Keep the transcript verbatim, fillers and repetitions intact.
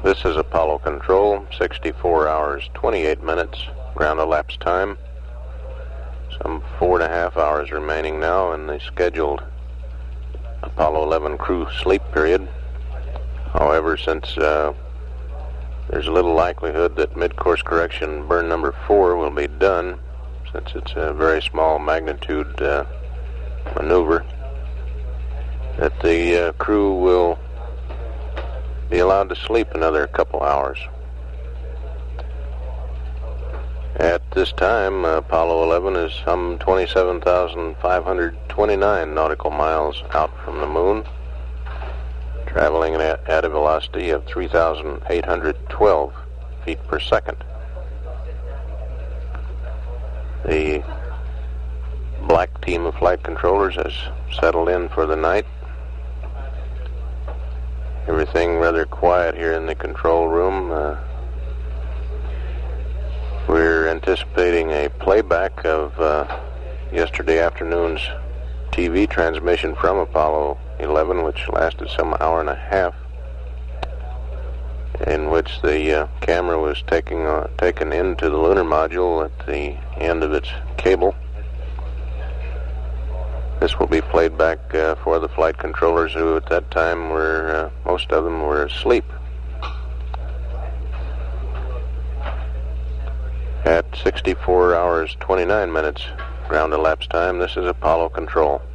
This is Apollo Control, sixty-four hours, twenty-eight minutes, ground elapsed time. Some four and a half hours remaining now in the scheduled Apollo eleven crew sleep period. However, since uh, there's little likelihood that mid-course correction burn number four will be done, since it's a very small magnitude uh, maneuver, that the uh, crew will be allowed to sleep another couple hours. At this time, uh, Apollo eleven is some twenty-seven thousand five hundred twenty-nine nautical miles out from the moon, traveling at, at a velocity of three thousand eight hundred twelve feet per second. The black team of flight controllers has settled in for the night. Everything rather quiet here in the control room. Uh, we're anticipating a playback of uh, yesterday afternoon's T V transmission from Apollo eleven, which lasted some hour and a half, in which the uh, camera was taking, uh, taken into the lunar module at the end of its cable. This will be played back uh, for the flight controllers who at that time were, uh, most of them were asleep. At sixty-four hours, twenty-nine minutes ground elapsed time, this is Apollo Control.